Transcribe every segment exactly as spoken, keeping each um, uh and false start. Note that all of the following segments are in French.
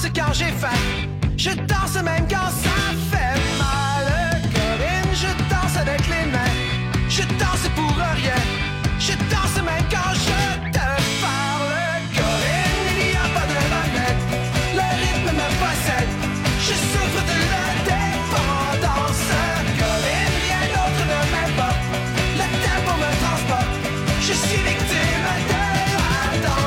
danse quand j'ai faim. Je danse même quand ça fait mal. Corinne, je danse avec les mains. Je danse pour rien. Je danse même quand je te parle. Corinne, il n'y a pas de remède. Le rythme me possède. Je souffre de la dépendance. Corinne, rien d'autre ne m'importe. Le tempo me transporte. Je suis victime de la danse.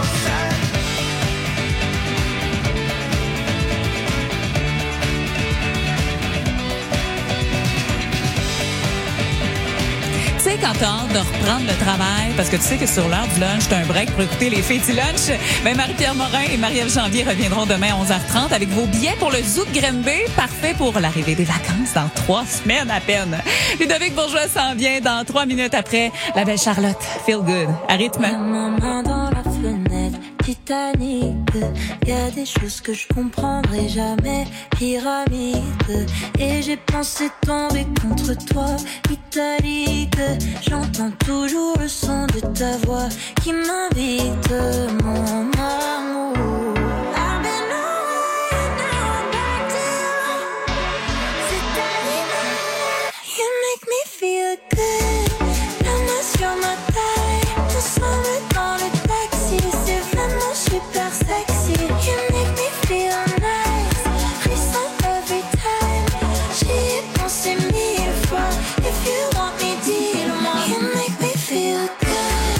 Tu sais, quand t'as hâte de reprendre le travail, parce que tu sais que sur l'heure du lunch, t'as un break pour écouter les Fêtes Lunch, ben Marie-Pierre Morin et Marie-Ève Janvier reviendront demain à onze heures trente avec vos billets pour le Zoo de Granby. Parfait pour l'arrivée des vacances dans trois semaines à peine. Ludovic Bourgeois s'en vient dans trois minutes après la belle Charlotte. Feel good. À rythme. Maman dans la fenêtre, Titanic. Y a des choses que je comprendrai jamais. Pyramide. Et j'ai pensé tomber contre toi, italique. J'entends toujours le son de ta voix qui m'invite, mon amour. I've been away, now I'm back to c'est ta lumière. You make me feel good. La main sur ma taille, ensemble dans le taxi. C'est vraiment super sexy. You make me feel nice. Frisson every time. J'y ai pensé mille fois. If you want me, dis-le-moi. You make me feel good.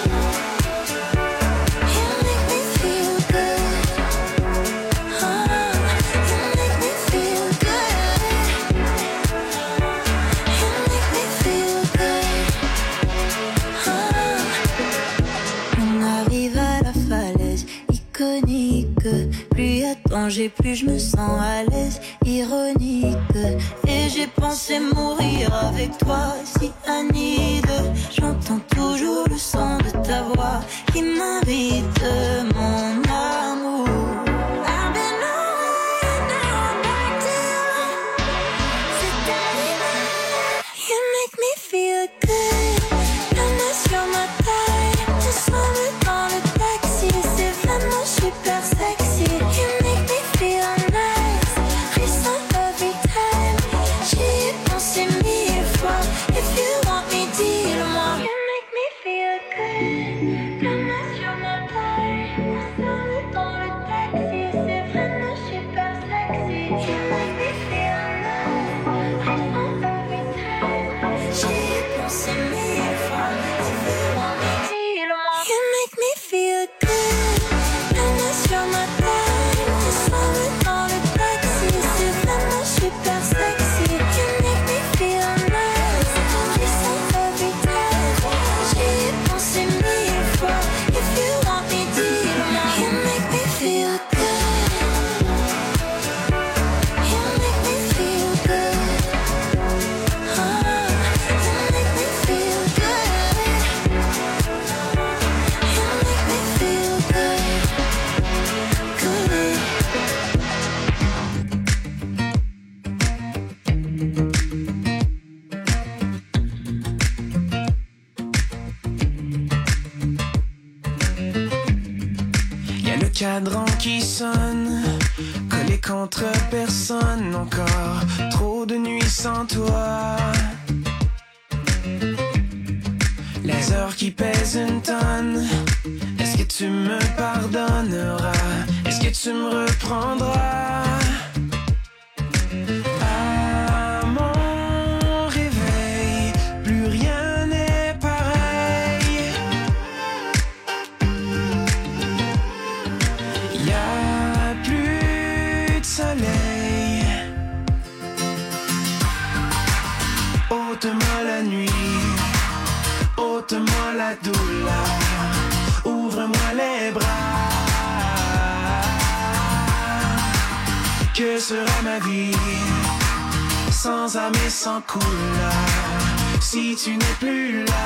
You make me feel good. Oh, you make me feel good. You make me feel good. Oh. On arrive à la falaise iconique. Plus y a danger, plus je me sens à l'aise. Ironique. Et j'ai pensé mourir avec toi, si Anide. J'entends toujours le son de ta voix qui m'invite, mon amour. I've been away, now I'm back to c'est ta lumière. You make me feel good. La main sur ma taille, ensemble dans le taxi. C'est vraiment super sexy. You make me feel nice. Frisson every time. J'y ai pensé mille fois. If you want me, dis-le-moi. You make me feel good. La main sur ma taille, ensemble dans le taxi. C'est vraiment super sexy. You make me feel nice. Frisson every time. J'y ai pensé mille fois. If you want me, dis-le-moi. You make me feel good. La main sur ma taille, ensemble dans le taxi. C'est vraiment super sexy. You make me feel nice. Frisson every time. J'y ai pensé mille fois. If you want me, dis-le-moi. You make me feel good. You make me feel good. Oh, you make me feel good. You make me feel good. Good. Y'a le cadran qui sonne, collé contre personne. Encore trop de nuits sans toi. Les heures qui pèsent une tonne. Est-ce que tu me pardonneras? Est-ce que tu me reprendras? À mon réveil, plus rien n'est pareil. Y a plus de soleil. Ôte-moi la nuit, ôte-moi la douleur, ouvre-moi les bras. Que sera ma vie sans âme et sans couleur si tu n'es plus là?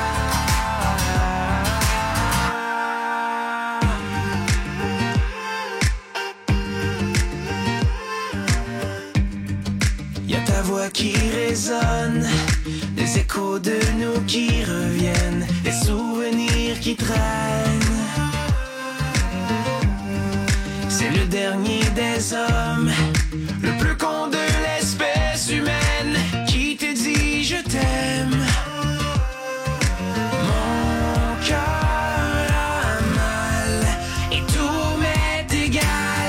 Y'a ta voix qui résonne, des échos de nous qui reviennent, des souvenirs qui traînent. C'est le dernier des hommes, le plus con de l'espèce humaine, qui te dit je t'aime. Mon cœur a mal et tout m'est égal.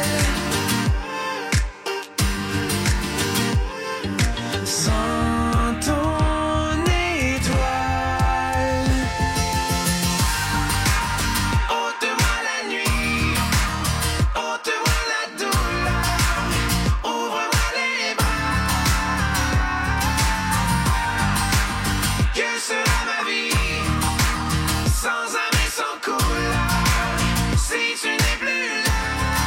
Sans ton étoile, ôte-moi la nuit, ôte-moi la douleur, ouvre-moi les bras. Que sera ma vie sans âme et sans couleur, si tu n'es plus là?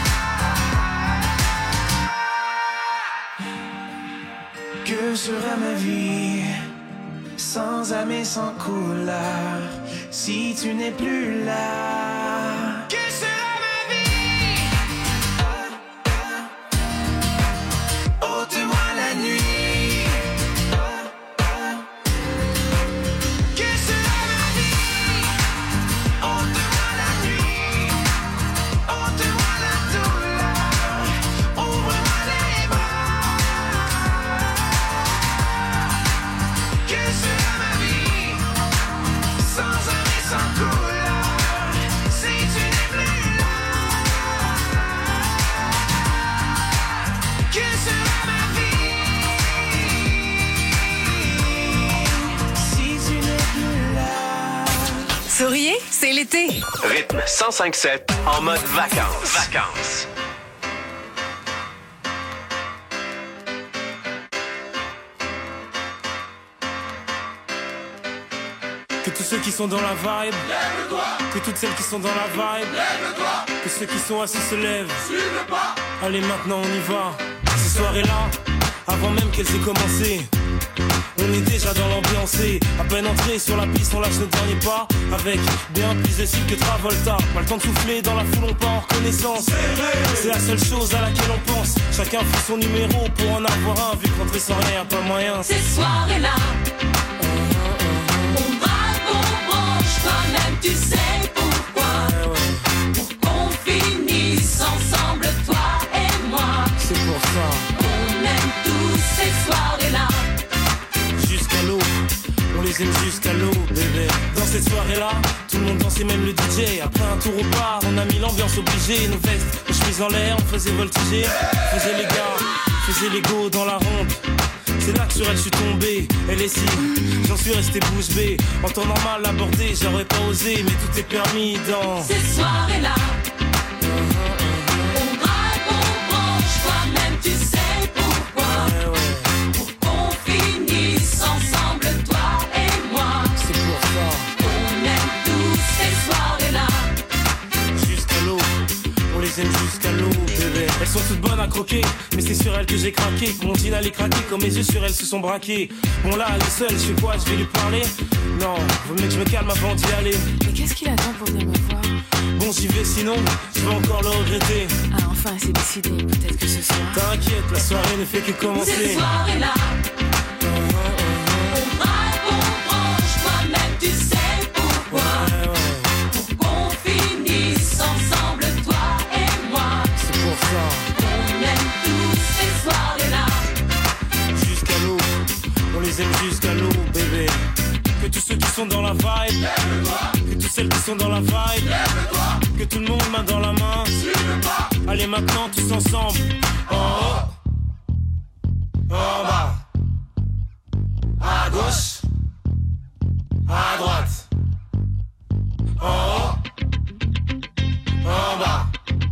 Que sera ma vie sans âme et sans couleur, si tu n'es plus là? Que sera ma vie? Ôte-moi la nuit. Que sera ma vie? Ôte-moi la nuit. Ôte-moi la douleur. Ouvre-moi les bras. Que sera ma vie sans âme et sans couleur, si tu n'es plus là? Que sera ma vie si tu n'es plus là? Souriez, c'est l'été. Rythme cent cinq sept en mode vacances. Vacances. Que tous ceux qui sont dans la vibe, lève-toi. Que toutes celles qui sont dans la vibe, lève-toi. Que ceux qui sont assis se lèvent, suive le pas. Allez maintenant on y va. Ces soirées-là, avant même qu'elles aient commencé, on est déjà dans l'ambiance. À peine entré sur la piste, on lâche nos derniers pas, avec bien plus de style que Travolta. Pas le temps de souffler, dans la foule on part en reconnaissance. C'est la seule chose à laquelle on pense. Chacun fait son numéro pour en avoir un, vu qu'entrer sans rien, pas moyen. Ces soirées-là, on braque, on branche, toi-même tu sais pourquoi. Pour qu'on finisse ensemble, toi et moi. C'est pour ça. On aime tous ces soirées-là. Jusqu'à l'eau, on les aime jusqu'à l'eau, bébé. Dans cette soirée-là, tout le monde dansait, même le D J. Après un tour au bar, on a mis l'ambiance obligée. Nos vestes, nos chemises en l'air, on faisait voltiger. On faisait les gars, faisait les go dans la ronde. C'est là que sur elle je suis tombé, elle est si, j'en suis resté bouche bée. En temps normal abordé, j'aurais pas osé, mais tout est permis dans Ces soirées-là, on braque, on branche, toi-même tu sais pourquoi. Ouais, ouais, Pour qu'on finisse ensemble, toi et moi. c'est pour ça. On aime tous ces soirées-là. Jusqu'à l'eau, on les aime jusqu'à l'eau, bébé. Elles sont toutes bonnes à croquer, mais c'est sur elles que j'ai craqué. Que mon jean allait craquer, quand mes yeux sur elles se sont braqués. Bon là, elle est seule, je fais quoi, je vais lui parler? Non, vaut mieux que je me calme avant d'y aller. Mais qu'est-ce qu'il attend pour venir me voir? Bon j'y vais sinon, je vais encore le regretter. Ah, enfin, c'est décidé. Peut-être que ce soir. T'inquiète, la soirée ne fait que Ces commencer. soirées-là, on braque, on branche, toi-même tu sais pourquoi. Ouais, ouais, Pour qu'on finisse ensemble, toi et moi. c'est pour ça. On aime tous ces soirées-là. Jusqu'à l'eau, on les aime jusqu'à l'eau, bébé. Que tous ceux qui sont dans la vibe, lève-toi. Que toutes celles qui sont dans la vibe, lève-toi. Que tout le monde main dans la main, suive le pas. Allez maintenant tous ensemble. En haut, en bas, à gauche, à droite. En haut, en bas,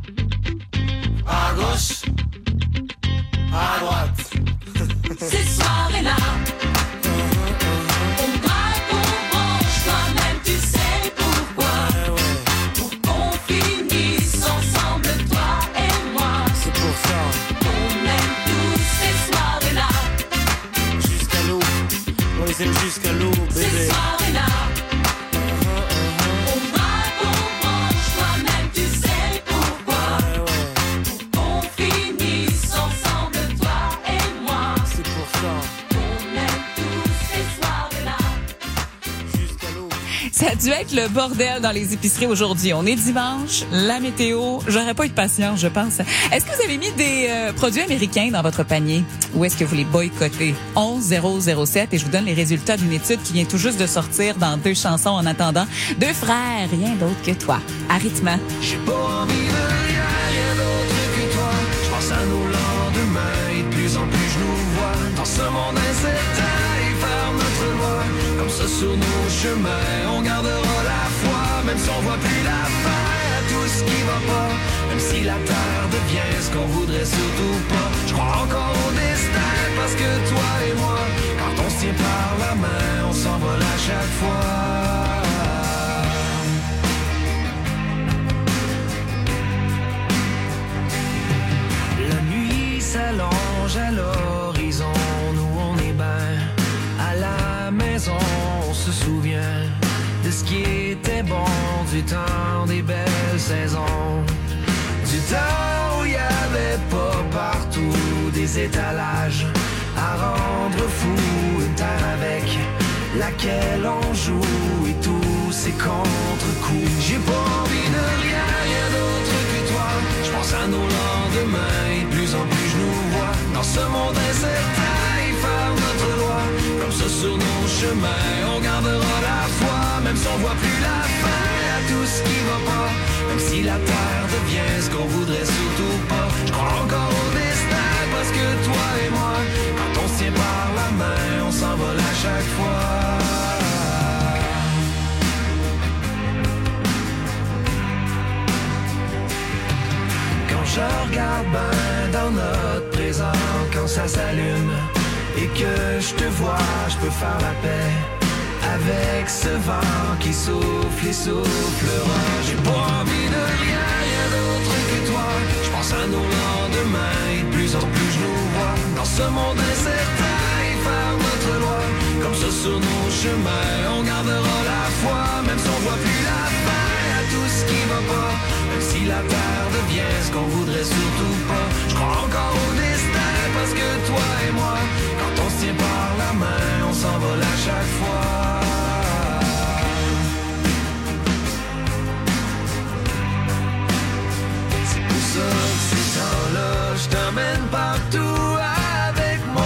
à gauche, à droite. Ces soirées-là, on braque, on branche, toi-même tu sais pourquoi. Ouais, ouais, Pour qu'on finisse ensemble, toi et moi. c'est pour ça. On aime tous ces soirées-là. Jusqu'à l'eau, on les aime jusqu'à l'eau, Ces bébé. soirées-là, on braque, dû être le bordel dans les épiceries aujourd'hui. On est dimanche, la météo, j'aurais pas eu de patience, je pense. Est-ce que vous avez mis des euh, produits américains dans votre panier ou est-ce que vous les boycottez? onze zéro zéro sept et je vous donne les résultats d'une étude qui vient tout juste de sortir dans deux chansons en attendant. Deux frères, rien d'autre que toi. Arrhythma. J'ai pas envie de rien, rien d'autre que toi. Je pense à nos lendemains et de plus en plus je nous vois dans ce monde incertain et faire notre loi. Comme ça sur nos chemins, on gardera la foi, même si on voit plus la fin à tout ce qui va pas. Même si la terre devient ce qu'on voudrait surtout pas. Je crois encore au destin parce que toi et moi, quand on se tient par la main, on s'envole à chaque fois. S'allonge à l'horizon, nous on est ben à la maison, on se souvient de ce qui était bon, du temps des belles saisons, du temps où il y avait pas partout des étalages à rendre fou, une terre avec laquelle on joue et tous ces contre-coups. J'ai pas envie de rien, rien d'autre que toi. Je pense à nos lendemains et de plus en plus je nous vois dans ce monde incertain et faire notre loi. Comme ça sur nos chemins, on gardera la foi, même si on voit plus la fin à tout ce qui va pas. Même si la terre devient ce qu'on voudrait surtout pas. Je crois encore au destin parce que toi et moi, quand on se tient par la main, on s'envole à chaque fois. Je regarde ben dans notre présent quand ça s'allume et que je te vois, je peux faire la paix avec ce vent qui souffle et soufflera. J'ai pas envie de rien, rien d'autre que toi. Je pense à nos lendemains et de plus en plus je nous vois dans ce monde incertain et faire notre loi. Comme ça sur nos chemins, on gardera la foi, même si on voit plus la fin à tout ce qui va pas. Même si la terre devient ce qu'on voudrait surtout pas. Je crois encore au destin parce que toi et moi, quand on se tient par la main, on s'envole à chaque fois. C'est pour ça que ces temps-là, je t'emmène partout avec moi.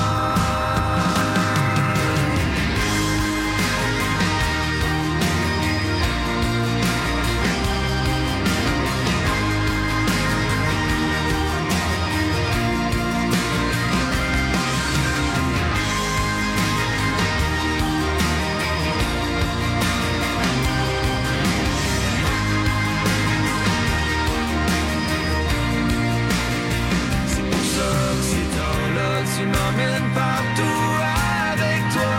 Tu m'emmènes partout avec toi.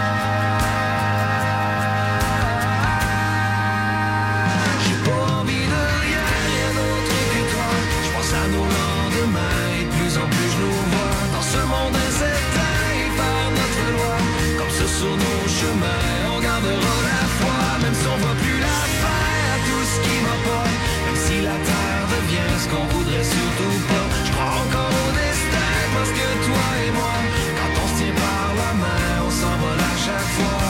J'ai pas envie de rien, rien d'autre que toi. Je pense à nos lendemains et de plus en plus je nous vois dans ce monde incertain et faire notre loi. Comme ça sur nos chemins, on gardera la foi, même si on voit plus la fin à tout ce qui va pas. Même si la terre devient ce qu'on voudrait surtout pas. Je crois encore au destin parce que toi et moi, quand on se tient par la main, on s'envole à chaque fois.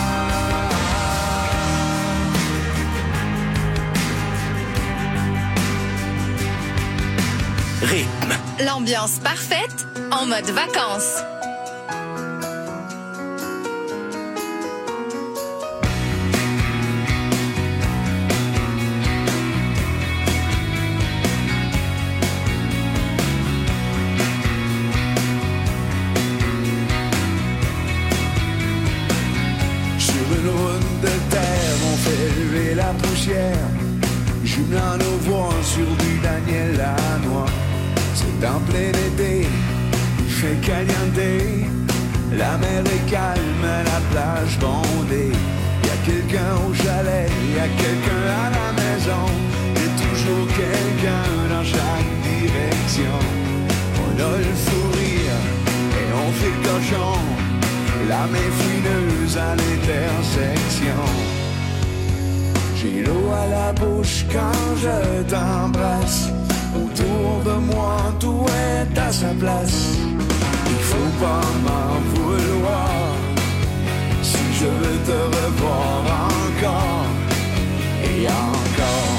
Rythme. L'ambiance parfaite en mode vacances. La poussière, jumelant nos voix sur du Daniel Lanois. C'est en plein été, il fait caliente. La mer est calme, la plage bondée. Y'a quelqu'un au chalet, y'a quelqu'un à la maison. Y'a toujours quelqu'un dans chaque direction. On a le fou rire et on fait le cochon. La main fouineuse à l'intersection. J'ai l'eau à la bouche quand je t'embrasse. Autour de moi, tout est à sa place. Il faut pas m'en vouloir si je veux te revoir encore. et encore.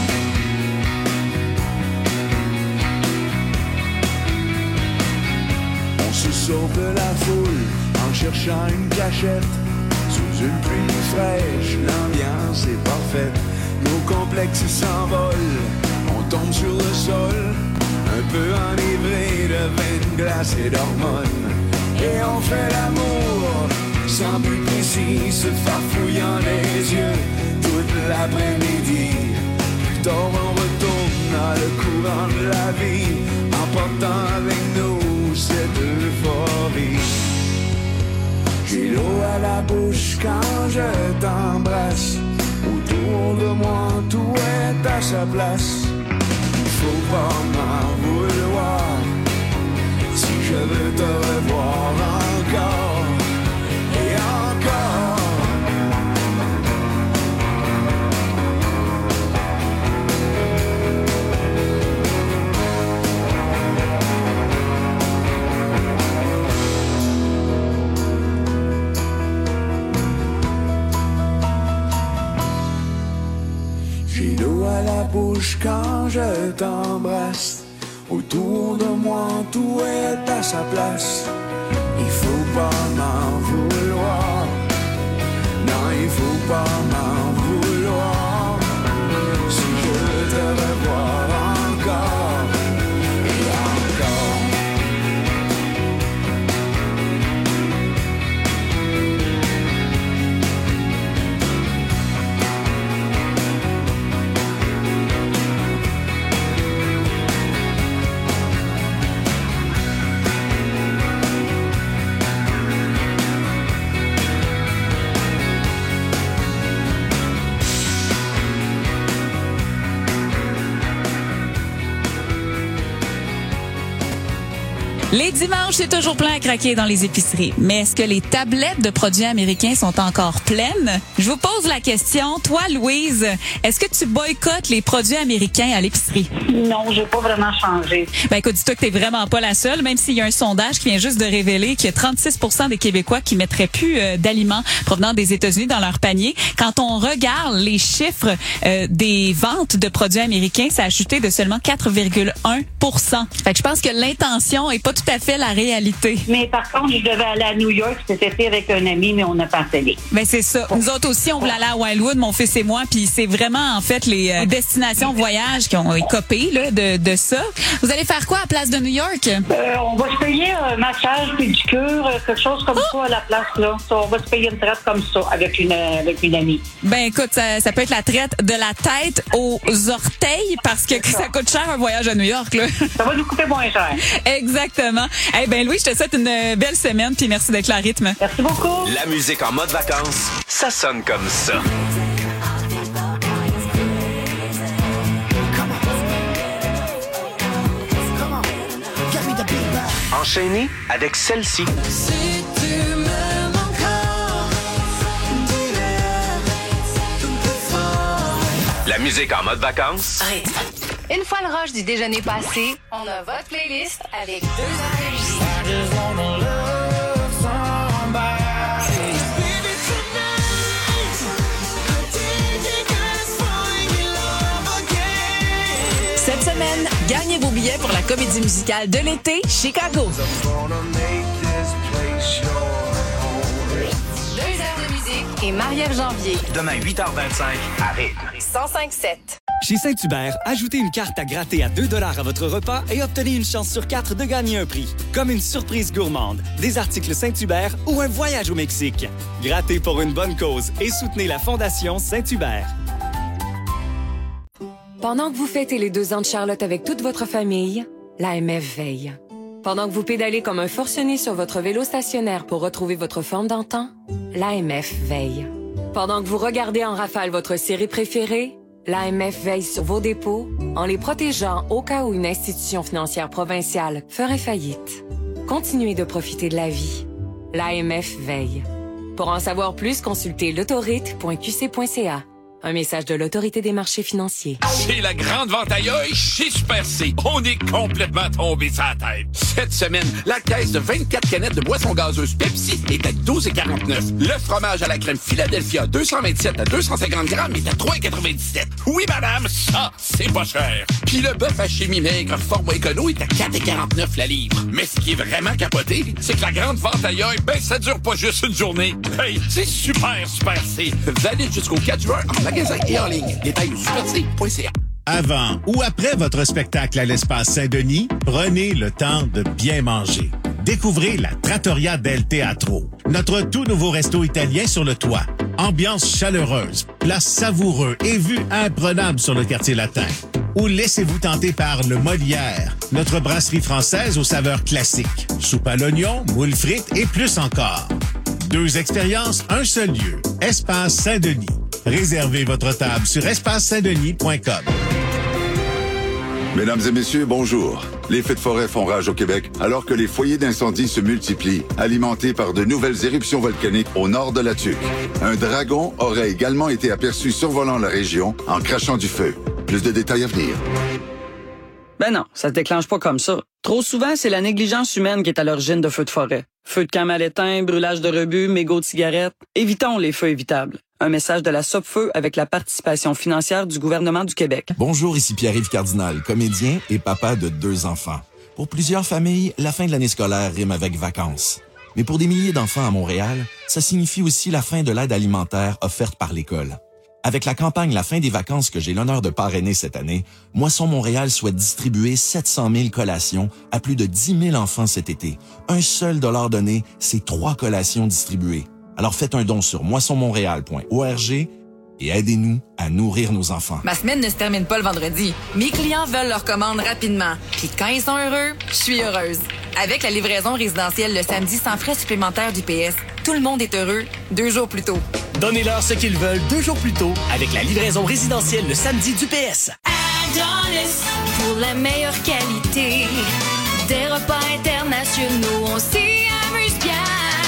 On se sauve de la foule en cherchant une cachette. Sous une pluie fraîche, l'ambiance est parfaite. Nos complexes s'envolent, on tombe sur le sol, un peu enivré de vin de glace et d'hormones. Et on fait l'amour, sans but précis, se farfouillant les yeux, toute l'après-midi. Plus tard on retourne dans le courant de la vie, emportant avec nous cette euphorie. J'ai l'eau à la bouche quand je t'embrasse. Autour de moi tout est à sa place. Faut pas m'en vouloir si je veux te revoir encore et encore. J'ai l'eau à la bouche quand je t'embrasse. Autour de moi tout est à sa place. Il faut pas m'en vouloir. Non, il faut pas m'en vouloir. Si je veux te revoir encore et encore. Les dimanches, c'est toujours plein à craquer dans les épiceries. Mais est-ce que les tablettes de produits américains sont encore pleines? Je vous pose la question. Toi, Louise, est-ce que tu boycottes les produits américains à l'épicerie? Non, j'ai pas vraiment changé. Ben écoute, dis-toi que t'es vraiment pas la seule, même s'il y a un sondage qui vient juste de révéler qu'il y a trente-six pour cent des Québécois qui mettraient plus euh, d'aliments provenant des États-Unis dans leur panier. Quand on regarde les chiffres euh, des ventes de produits américains, ça a chuté de seulement quatre virgule un pour cent. Fait que je pense que l'intention est pas tout à fait la réalité. Mais par contre, je devais aller à New York cet été avec un ami, mais on n'a pas allé. Ben c'est ça. Nous autres aussi, on voulait aller à Wildwood, mon fils et moi, puis c'est vraiment en fait les euh, destinations voyage qui ont écopé là, de, de ça. Vous allez faire quoi à la place de New York? Euh, on va se payer un massage, pédicure, quelque chose comme oh! ça à la place là. Ça, on va se payer une traite comme ça avec une avec une amie. Ben écoute, ça, ça peut être la traite de la tête aux orteils parce que ça. ça coûte cher un voyage à New York là. Ça va nous coûter moins cher. Exactement. Eh hey, ben Louis, je te souhaite une belle semaine puis merci d'être là à rythme. Merci beaucoup. La musique en mode vacances, ça sonne comme ça. Enchaîné avec celle-ci. Si tu m'aimes encore, dis-le tout plus fort. La musique en mode vacances. Rythme. Une fois le rush du déjeuner passé, on a votre playlist avec deux heures de musique. Cette semaine, gagnez vos billets pour la comédie musicale de l'été Chicago. Deux heures de musique et Marie-Ève Janvier. Demain, huit heures vingt-cinq, à Rythme. cent cinq sept. Chez Saint-Hubert, ajoutez une carte à gratter à deux dollars à votre repas et obtenez une chance sur quatre de gagner un prix. Comme une surprise gourmande, des articles Saint-Hubert ou un voyage au Mexique. Grattez pour une bonne cause et soutenez la Fondation Saint-Hubert. Pendant que vous fêtez les deux ans de Charlotte avec toute votre famille, l'A M F veille. Pendant que vous pédalez comme un forcené sur votre vélo stationnaire pour retrouver votre forme d'antan, l'A M F veille. Pendant que vous regardez en rafale votre série préférée, l'A M F veille sur vos dépôts en les protégeant au cas où une institution financière provinciale ferait faillite. Continuez de profiter de la vie. L'A M F veille. Pour en savoir plus, consultez l'autorite point q c point c a. Un message de l'Autorité des marchés financiers. C'est la grande vente aïe chez Super C. On est complètement tombé sur la tête. Cette semaine, la caisse de vingt-quatre canettes de boissons gazeuses Pepsi est à douze virgule quarante-neuf. Le fromage à la crème Philadelphia deux cent vingt-sept à deux cent cinquante grammes est à trois virgule quatre-vingt-dix-sept. Oui, madame, ça, c'est pas cher. Puis le bœuf haché mi-maigre format écono est à quatre virgule quarante-neuf la livre. Mais ce qui est vraiment capoté, c'est que la grande vente aïe, ben ça dure pas juste une journée. Hey, c'est super, Super C. Valide jusqu'au quatre juin en magasin et en ligne. Détails au super c point c a. Avant ou après votre spectacle à l'Espace Saint-Denis, prenez le temps de bien manger. Découvrez la Trattoria del Teatro, notre tout nouveau resto italien sur le toit. Ambiance chaleureuse, place savoureux et vue imprenable sur le quartier latin. Ou laissez-vous tenter par le Molière, notre brasserie française aux saveurs classiques. Soupe à l'oignon, moules frites et plus encore. Deux expériences, un seul lieu. Espace Saint-Denis. Réservez votre table sur espace saint denis point com. Mesdames et messieurs, bonjour. Les feux de forêt font rage au Québec alors que les foyers d'incendie se multiplient, alimentés par de nouvelles éruptions volcaniques au nord de la Tuque. Un dragon aurait également été aperçu survolant la région en crachant du feu. Plus de détails à venir. Ben non, ça se déclenche pas comme ça. Trop souvent, c'est la négligence humaine qui est à l'origine de feux de forêt. Feux de camp mal éteints, brûlage de rebut, mégots de cigarettes. Évitons les feux évitables. Un message de la Sopfeu avec la participation financière du gouvernement du Québec. Bonjour, ici Pierre-Yves Cardinal, comédien et papa de deux enfants. Pour plusieurs familles, la fin de l'année scolaire rime avec vacances. Mais pour des milliers d'enfants à Montréal, ça signifie aussi la fin de l'aide alimentaire offerte par l'école. Avec la campagne La fin des vacances que j'ai l'honneur de parrainer cette année, Moisson Montréal souhaite distribuer sept cent mille collations à plus de dix mille enfants cet été. Un seul dollar donné, c'est trois collations distribuées. Alors faites un don sur moisson montréal point org et aidez-nous à nourrir nos enfants. Ma semaine ne se termine pas le vendredi. Mes clients veulent leur commande rapidement. Puis quand ils sont heureux, je suis heureuse. Avec la livraison résidentielle le samedi sans frais supplémentaires d'U P S, tout le monde est heureux deux jours plus tôt. Donnez-leur ce qu'ils veulent deux jours plus tôt avec la livraison résidentielle le samedi d'U P S. Adonis, pour la meilleure qualité. Des repas internationaux, on s'y amuse bien.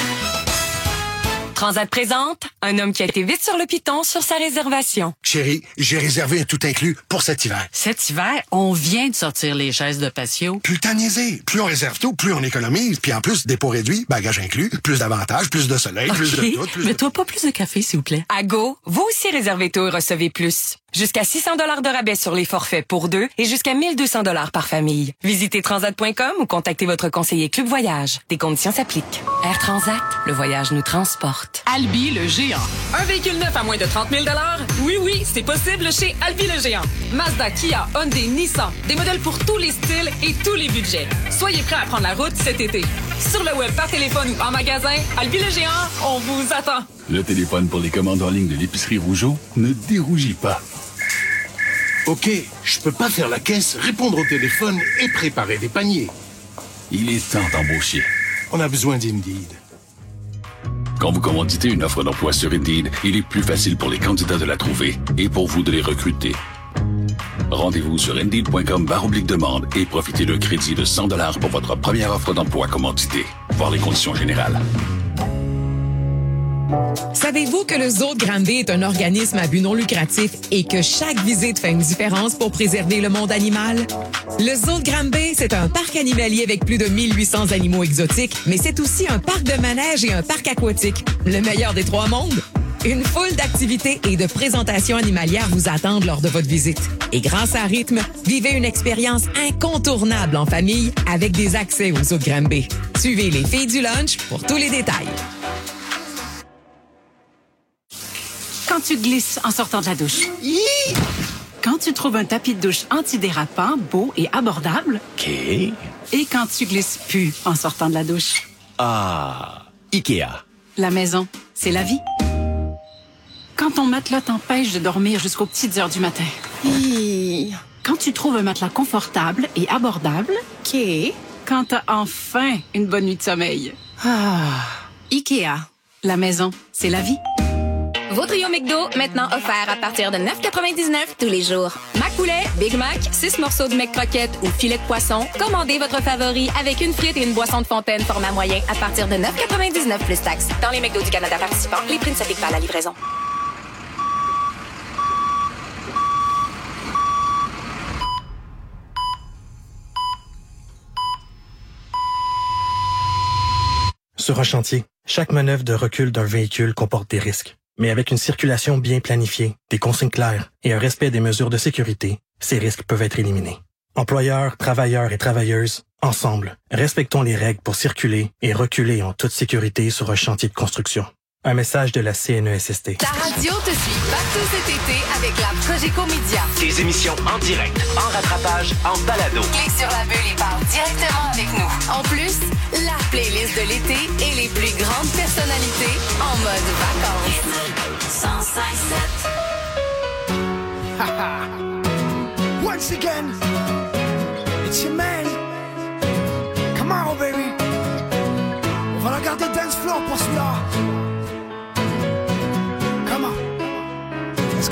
Transat présente un homme qui a été vite sur le piton sur sa réservation. Chérie, j'ai réservé un tout inclus pour cet hiver. Cet hiver, on vient de sortir les chaises de patio. Plus le temps niaiser. Plus on réserve tôt, plus on économise. Puis en plus, dépôt réduit, bagage inclus, plus d'avantages, plus de soleil, okay. plus de tout. Plus Mais de... toi, pas plus de café, s'il vous plaît. À Go, vous aussi réservez tôt et recevez plus. Jusqu'à six cents dollars de rabais sur les forfaits pour deux et jusqu'à mille deux cents dollars par famille. Visitez transat point com ou contactez votre conseiller Club Voyage. Des conditions s'appliquent. Air Transat, le voyage nous transporte. Albi le géant. Un véhicule neuf à moins de trente mille dollars? Oui, oui, c'est possible chez Albi le géant. Mazda, Kia, Hyundai, Nissan. Des modèles pour tous les styles et tous les budgets. Soyez prêts à prendre la route cet été. Sur le web, par téléphone ou en magasin, Albi le géant, on vous attend. Le téléphone pour les commandes en ligne de l'épicerie Rougeau ne dérougit pas. OK, je peux pas faire la caisse, répondre au téléphone et préparer des paniers. Il est temps d'embaucher. On a besoin d'Indeed. Quand vous commanditez une offre d'emploi sur Indeed, il est plus facile pour les candidats de la trouver et pour vous de les recruter. Rendez-vous sur indeed point com barre oblique demande et profitez d'un crédit de cent dollars pour votre première offre d'emploi commanditée. Voir les conditions générales. Savez-vous que le Zoo de Granby est un organisme à but non lucratif et que chaque visite fait une différence pour préserver le monde animal? Le Zoo de Granby, c'est un parc animalier avec plus de mille huit cents animaux exotiques, mais c'est aussi un parc de manège et un parc aquatique. Le meilleur des trois mondes. Une foule d'activités et de présentations animalières vous attendent lors de votre visite. Et grâce à Rythme, vivez une expérience incontournable en famille avec des accès au Zoo de Granby. Suivez les filles du lunch pour tous les détails. Quand tu glisses en sortant de la douche. Quand tu trouves un tapis de douche antidérapant, beau et abordable. OK. Et quand tu glisses plus en sortant de la douche. Ah, Ikea. La maison, c'est la vie. Quand ton matelas t'empêche de dormir jusqu'aux petites heures du matin. Hi. Quand tu trouves un matelas confortable et abordable. OK. Quand t'as enfin une bonne nuit de sommeil. Ah, Ikea. La maison, c'est la vie. Vos trio McDo, maintenant offerts à partir de neuf virgule quatre-vingt-dix-neuf tous les jours. Mac poulet, Big Mac, six morceaux de Mac croquettes ou filet de poisson. Commandez votre favori avec une frite et une boisson de fontaine format moyen à partir de neuf virgule quatre-vingt-dix-neuf plus taxes. Dans les McDo du Canada participants, les prix ne s'appliquent pas à la livraison. sur un chantier, chaque manœuvre de recul d'un véhicule comporte des risques. Mais avec une circulation bien planifiée, des consignes claires et un respect des mesures de sécurité, ces risques peuvent être éliminés. Employeurs, travailleurs et travailleuses, ensemble, respectons les règles pour circuler et reculer en toute sécurité sur un chantier de construction. Un message de la C N E S S T. Ta radio te suit partout cet été avec la Cogeco Média. Des émissions en direct, en rattrapage, en balado. Clique sur la bulle et parle directement avec nous. En plus, la playlist de l'été et les plus grandes personnalités en mode vacances. cent cinq sept. Once again, it's your man. Come on, baby. On va la garder dance floor pour celui-là. Come on. Let's go.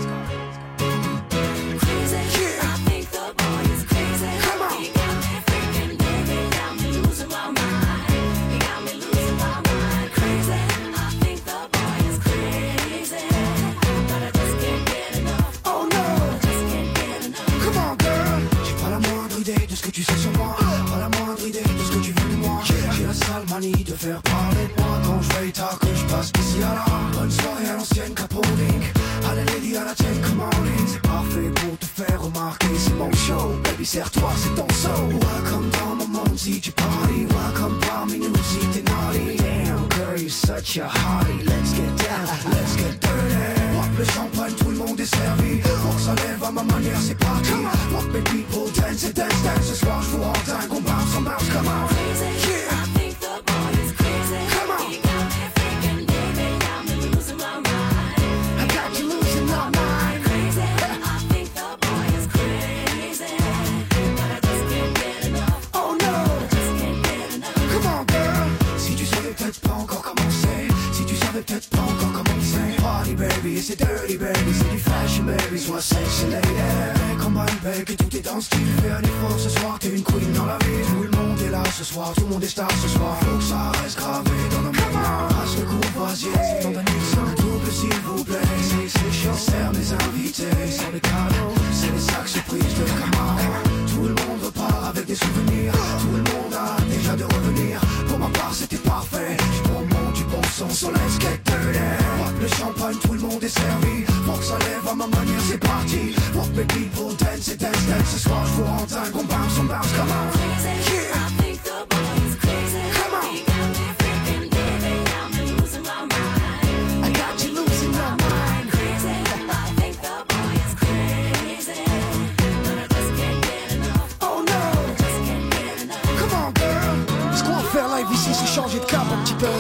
Tu sais sur moi, pas la moindre idée de ce que tu veux de moi. J'ai la sale manie de faire parler de moi quand je veille tard que je passe d'ici à là. Bonne soirée à l'ancienne Caponique, à la lady à la tienne comme en ligne. C'est parfait pour te faire remarquer, c'est mon show. Baby serre-toi, c'est ton show. Welcome dans mon monde si tu party. Welcome parmi nous si t'es naughty. Damn girl, you're such a hottie. Let's get down, let's get dirty. Pop le champagne, tout le monde est servi. Faut que ça lève à ma manière, c'est parti. Walk my people, dance and dance, dance. Ce soir, je vous rends dingue, on bounce, on bounce, come on. Yeah. I think the boy is crazy. Come on. You got me freaking, baby, got me losing my mind. I got you losing my mind. Crazy. I think the boy is crazy. But I just can't get enough. Oh no. I just can't get enough. Come on, girl. Si tu savais peut-être pas encore commencer. Si tu savais peut-être pas encore commencer. Party, baby, c'est dirty, baby. C'est du fashion, baby. Sois sexy, lady. Comme un bec et tout est dans ce style. Fais un effort ce soir, t'es une queen dans la vie. Tout le monde est là ce soir, tout le monde est star ce soir. Faut que ça reste gravé dans nos mémoires. Passe le courvoisier, c'est ton anniversaire. Un double s'il vous plaît, c'est c'est chaud. Serre mes invités, sans les cadeaux. C'est les sacs surprises de Camaro. Tout le monde repart avec des souvenirs. Tout le monde a déjà de revenir. Pour ma part c'était parfait. Du bon monde, du bon son, so let's get dirty. Pop le champagne, tout le monde est servi. Faut que ça lève à ma manière, c'est parti. Walk my people, dance et dance, dance. Ce soir je vous rends dingue, on bounce, on bounce, come on. Yeah. I think the boy is crazy. Come on. You got me freaking, baby, got me losing my mind. I got you losing my mind. Crazy. I think the boy is crazy. But I just can't get enough. Oh no. I just can't get enough. Come on, girl. Ce qu'on va faire live ici, c'est changer de cap un petit peu.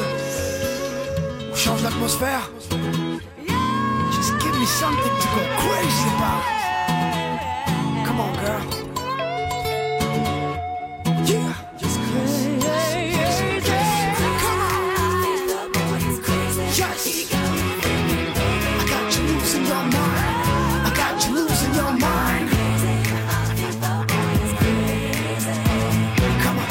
On change l'atmosphère. Just give me something to go crazy about. Come on, girl. Yeah. Just crazy. Come on. Yes. I got you losing your mind. I got you losing your mind. Come on.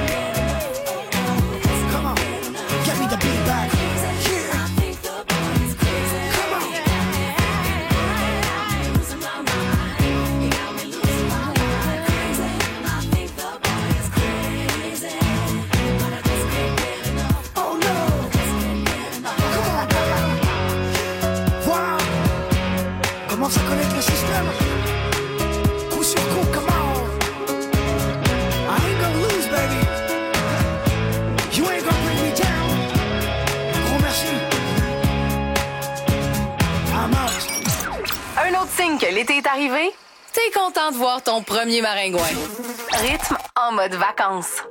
Come on. Get me the beat back. Yeah. Come on. Oh no. Come on, girl. Voilà. Commence à connaître le système. Coup sur coup, come on. I ain't gonna lose, baby. You ain't gonna bring me down. Gros merci. I'm out. Un autre signe que l'été est arrivé? T'es content de voir ton premier maringouin. Rythme en mode vacances.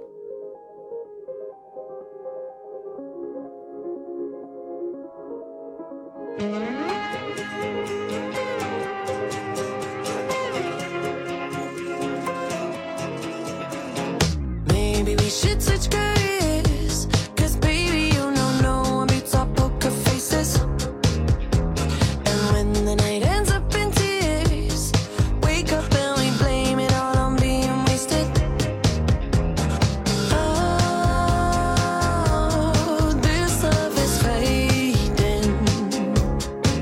Maybe we should switch careers. Cause baby, you know no one beats our poker faces. And when the night ends up in tears, wake up and we blame it all on being wasted. Oh, this love is fading.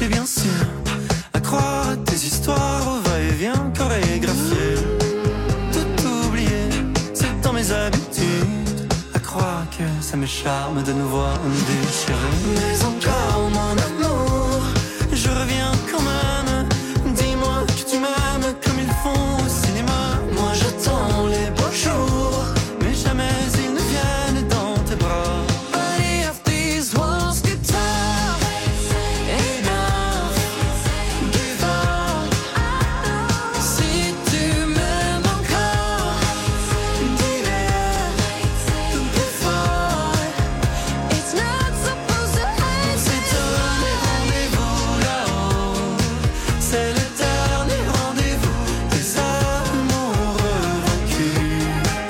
Et bien sûr, à croire à tes histoires au va-et-vient chorégraphié. Tout oublier, c'est dans mes habitudes. À croire que ça me charme de nous voir déchirés. Mais encore mon amour, je reviens quand même. Dis-moi que tu m'aimes comme ils font au cinéma. Moi j'attends les beaux jours, mais jamais ils ne viennent dans tes bras. Body of these walls, guitar, enough, give up. Si tu m'aimes encore, dis-le plus fort. It's not supposed to end. C'est un rendez-vous là-haut. C'est le dernier rendez-vous des amoureux vaincus.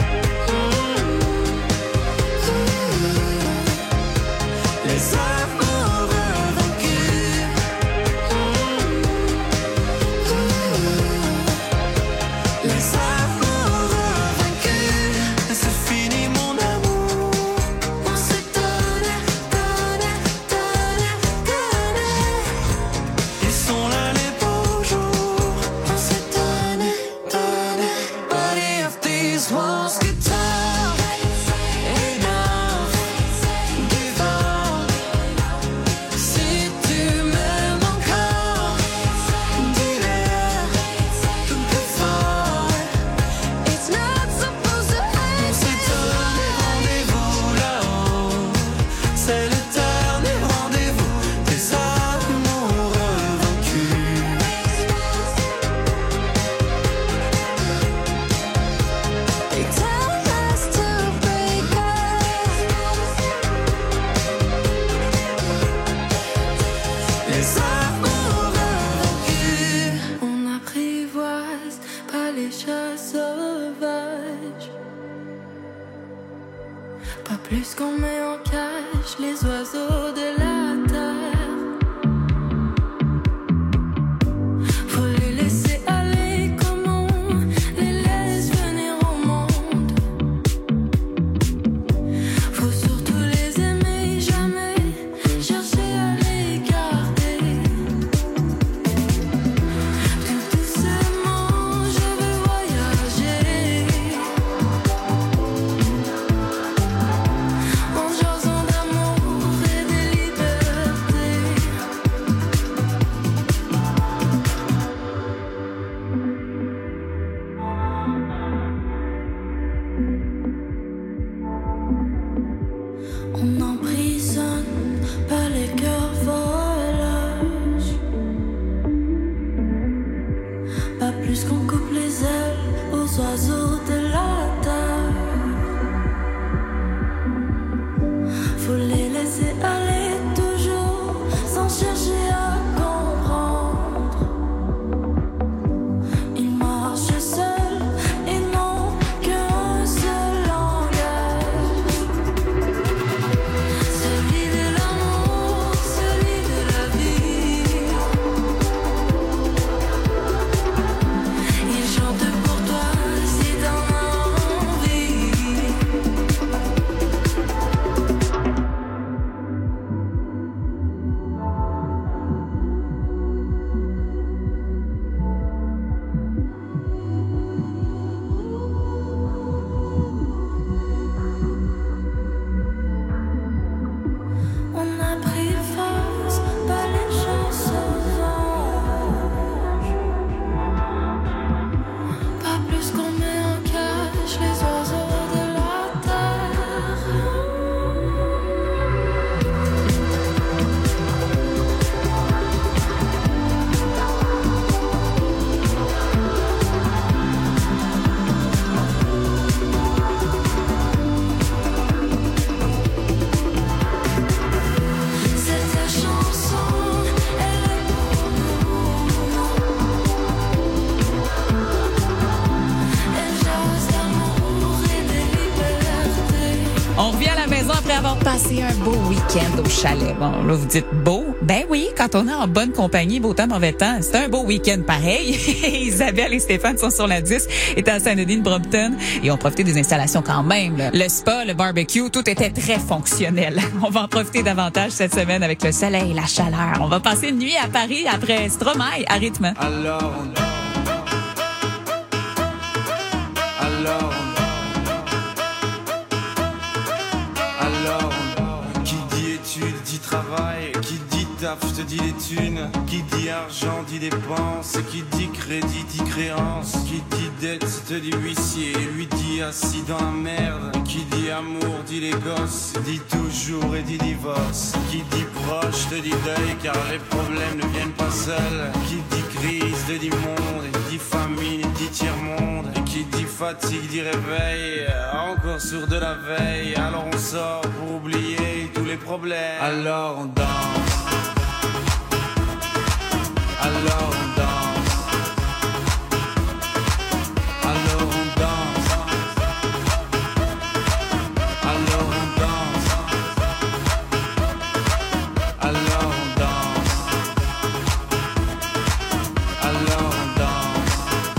Les amoureux vaincus. Les amoureux vaincus. C'est fini mon amour. On s'est donné, donné, donné, donné. Ils sont là les beaux jours. On s'est donné, donné. Body of these walls, guitar, enough, give up. Si tu m'aimes encore, dis-le plus fort. It's not supposed to end. On s'est donné rendez-vous là-haut. C'est le dernier rendez-vous des amoureux vaincus. They tell us to break up. Les amoureux vaincus. On n'apprivoise pas les chats sauvages. Pas plus qu'on met en cage les oiseaux de la terre. Faut les laisser aller comme on les laisse venir au monde. Faut surtout les aimer, jamais chercher à les garder. Tout doucement, je veux voyager. En jasant d'amour et c'est un beau week-end au chalet. Bon, là, vous dites beau? Ben oui, quand on est en bonne compagnie, beau temps, mauvais temps, c'est un beau week-end pareil. Isabelle et Stéphane sont sur la dix, étaient à Saint-Denis-de-Brompton et ont profité des installations quand même. Là. Le spa, le barbecue, tout était très fonctionnel. On va en profiter davantage cette semaine avec le soleil, la chaleur. On va passer une nuit à Paris après Stromae à rythme. Alors on dort. Alors on Alors, qui dit études dit travail, qui dit taf te dit les thunes, qui dit argent dit dépenses, qui dit crédit dit créance, qui dit dette te dit huissier, lui dit assis dans la merde, qui dit amour dit les gosses, dit toujours et dit divorce, qui dit proche te dit deuil car les problèmes ne viennent pas seuls, qui dit crise te dit monde, dit famine dit tiers-monde, qui dit fatigue dit réveil, encore sourd de la veille, alors on sort pour oublier tous les problèmes. Alors on danse. Alors on danse. Alors on danse. Alors on danse. Alors on danse. Alors on danse.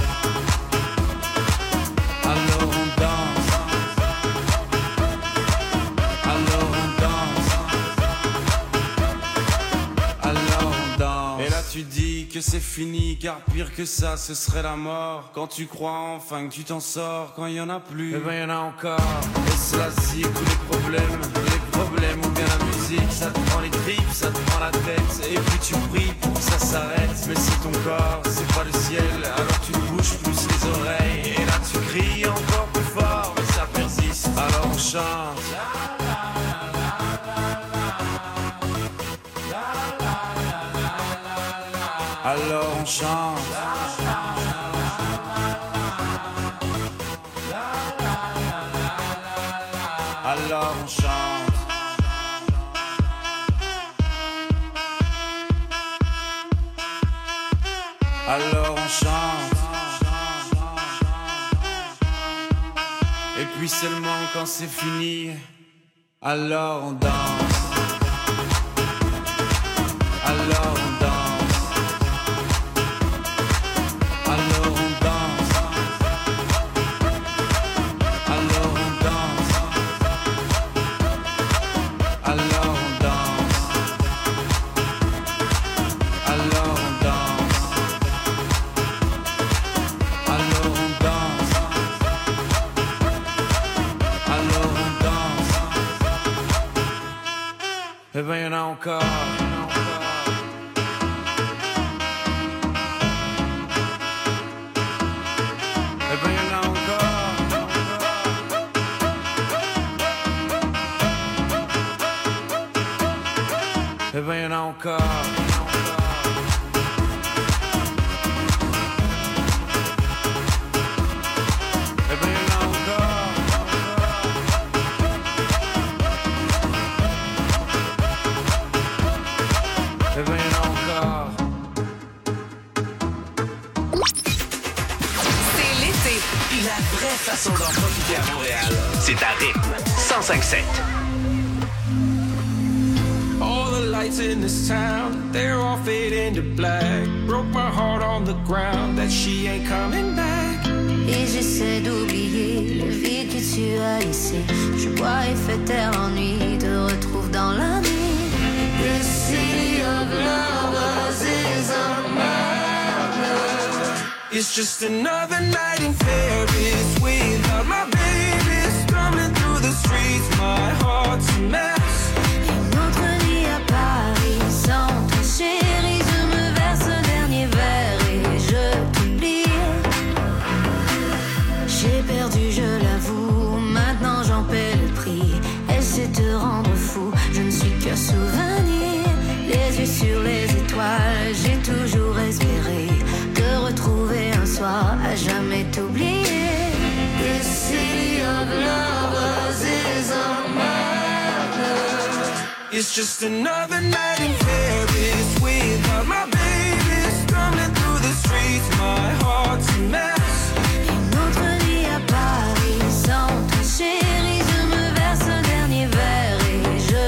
Alors on danse. Alors on danse. Alors on danse. Et là tu dis que c'est fini, car pire que ça ce serait la mort. Quand tu crois enfin que tu t'en sors, quand il y en a plus, eh ben il y en a encore. Et cela si tous les problèmes, les problèmes ou bien la musique, ça te prend les tripes, ça te prend la tête. Et puis tu pries pour que ça s'arrête. Mais si ton corps c'est pas le ciel, alors tu te bouges plus les oreilles. Et là tu cries encore plus fort, mais ça persiste. Alors on chante. Alors on chante. Alors on chante. Alors on chante. Et puis seulement quand c'est fini, alors on danse. Alors on danse. Alors on danse. Alors on danse. Alors on danse. Alors on danse. Alors on danse. Alors on danse. Eh ben y'en a encore. Eh ben y'en a encore. Eh ben y'en a encore. Eh ben y'en a encore. C'est l'été. La vraie façon d'en profiter à Montréal, c'est à rythme cent cinq sept. All the lights in this town, they're all fading to black. Broke my heart on the ground that she ain't coming back. Et j'essaie d'oublier le vide que tu as laissé. Je bois et fais taire l'ennui, te retrouve dans la nuit. The city of lovers is a murder. It's just another night in Paris without my baby. Stumbling through the streets, my heart's a mess. Notre nuit à Paris sans toi chérie. Je me verse le dernier verre et je t'oublie. J'ai perdu, je l'avoue, maintenant j'en paie le prix. Essaie de te rendre fou, je ne suis que souvenir. Les yeux sur les étoiles, j'ai toujours espéré te retrouver un soir, à jamais t'oublier. The city of lovers is a murder. It's just another night in Paris without my baby. Stumbling through the streets, my heart's a mess. Notre nuit à Paris sans toi chérie. Je me verse le dernier verre et je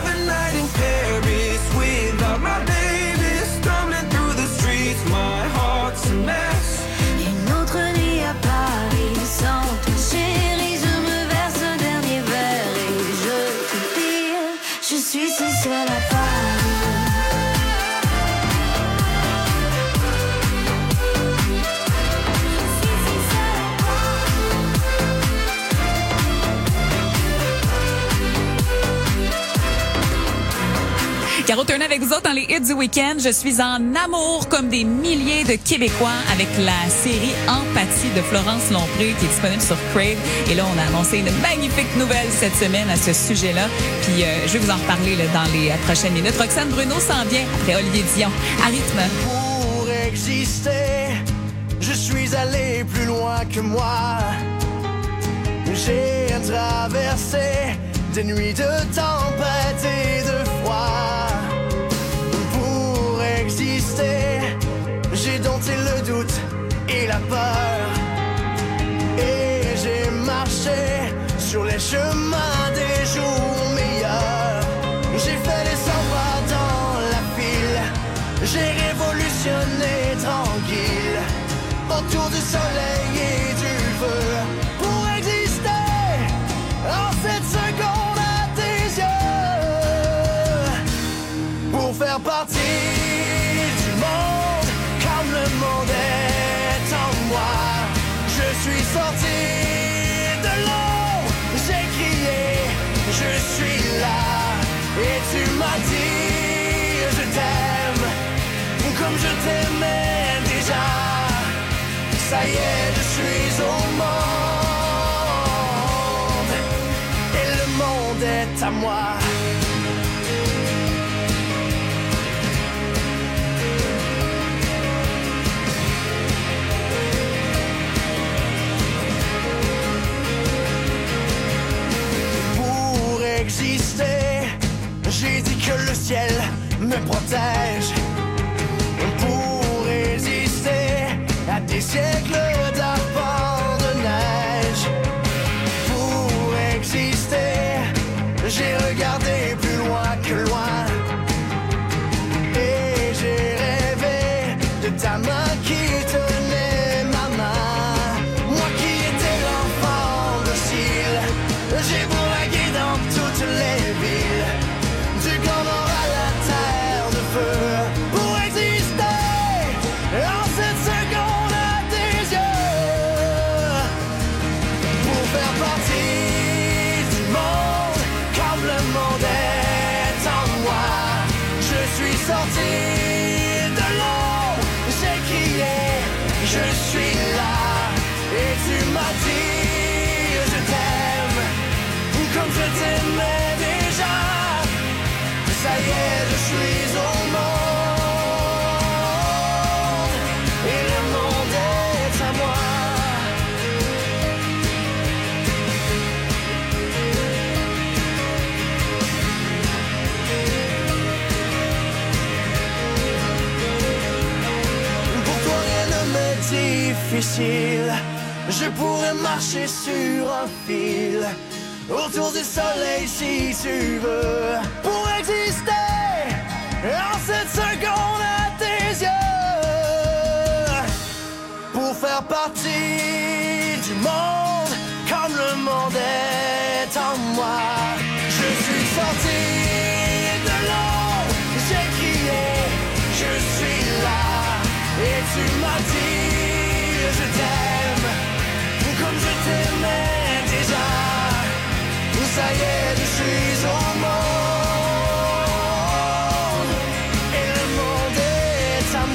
Another night in Paris without my baby, stumbling through the streets, my heart's a mess. Une autre nuit à Paris, sans toi chérie, je me verse un dernier verre et je te dis, je suis si seule à Paris. Caro Turner avec vous autres dans les hits du week-end. Je suis en amour comme des milliers de Québécois avec la série Empathie de Florence Lompré qui est disponible sur Crave. Et là, on a annoncé une magnifique nouvelle cette semaine à ce sujet-là. Puis euh, je vais vous en reparler là, dans les euh, prochaines minutes. Roxane Bruno s'en vient après Olivier Dion. À rythme. Pour exister, je suis allé plus loin que moi. J'ai traversé des nuits de tempête et de froid. Pour exister, j'ai dompté le doute et la peur. Et j'ai marché sur les chemins des jours meilleurs. J'ai fait les cent pas dans la file. J'ai révolutionné tranquille autour du soleil et du feu. Pour exister en cette seconde à tes yeux, pour faire partie du monde comme le monde est en moi. Je suis sorti de l'eau, j'ai crié, je suis là. Et tu m'as dit je t'aime comme je t'aimais déjà. Ça y est, je suis au monde et le monde est à moi. Pour exister, j'ai dit que le ciel me protège. Pour résister à des siècles d'arpents de neige. Pour exister, j'ai regardé plus loin que loin. Et j'ai rêvé de ta main qui tenait ma main. Moi qui étais l'enfant docile, j'ai bourlingué dans toutes les villes, du Grand Nord à la terre de feu. Pour exister en cette seconde à tes yeux, pour faire partie du monde comme le monde est en moi. Je suis sorti de l'eau, j'ai crié, je suis là. Et tu m'as dit je t'aime comme je t'aimais déjà. Ça y est, je suis au monde et le monde est à moi. Pour toi rien ne m'est difficile, je pourrais marcher sur un fil autour du soleil si tu veux. Pour exister en cette seconde à tes yeux, pour faire partie du monde comme le monde est en moi. Je suis sorti de l'eau, j'ai crié, je suis là. Et tu m'as dit je t'aime comme je t'aimais déjà. Ça y est, je suis au monde et le monde est à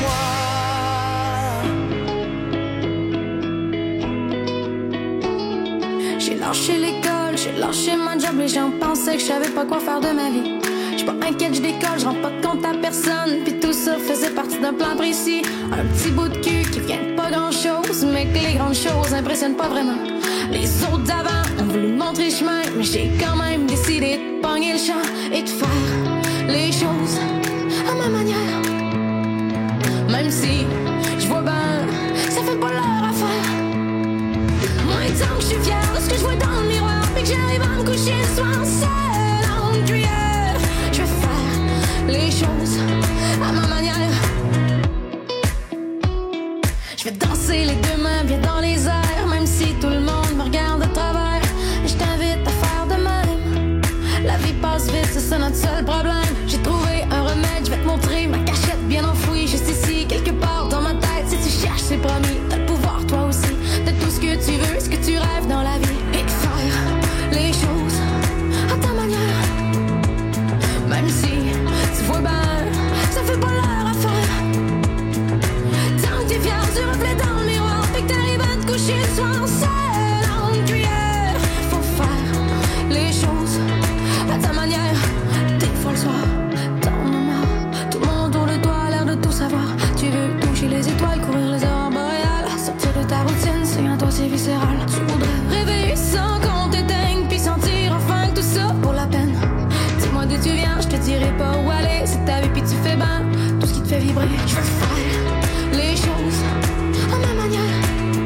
moi. J'ai lâché l'école, j'ai lâché ma job. Les gens pensaient que je savais pas quoi faire de ma vie. J'suis pas inquiète, je décolle, je rends pas compte à personne. Puis tout ça faisait partie d'un plan précis. Un petit bout de cul qui vient de pas grand chose, mais que les grandes choses impressionnent pas vraiment. Les autres d'avant ont voulu montrer chemin, mais j'ai quand même décidé de pogner le champ et de faire les choses à ma manière. Même si je vois ben, ça fait pas leur affaire. Moi, tant que je suis fière de ce que je vois dans le miroir, puis que j'arrive à me coucher le soir seul en cuillère. les choses à ma manière. Je vais danser les deux mains bien dans les airs, même si tout le monde me regarde de travers. Je t'invite à faire de même. La vie passe vite, c'est ça notre seul problème. J'ai trouvé un remède, je vais te montrer ma cachette bien enfouie, juste ici, quelque part dans ma tête. Si tu cherches, c'est promis, t'as le pouvoir toi aussi de tout ce que tu veux, ce que tu rêves dans la vie. Et de faire les choses à ta manière. Même si tu vois ben, ça fait pas l'heure à faire. Tant que t'es fier du reflet dans le miroir, puis que t'arrives à te coucher le soir seul en une cuillère. Faut faire les choses à ta manière. Des fois le soir, t'en as marre. Tout le monde autour de toi a l'air de tout savoir. Tu veux toucher les étoiles, courir les aurores boréales, sortir de ta routine, c'est un toi c'est viscéral. Tu voudrais rêver sans qu'on t'éteigne, puis sentir enfin que tout ça vaut la peine. Dis-moi d'où tu viens, je te dirai pas où aller. C'est ta vie puis tu fais ben tout ce qui te fait vibrer. Je veux faire les choses à ma manière.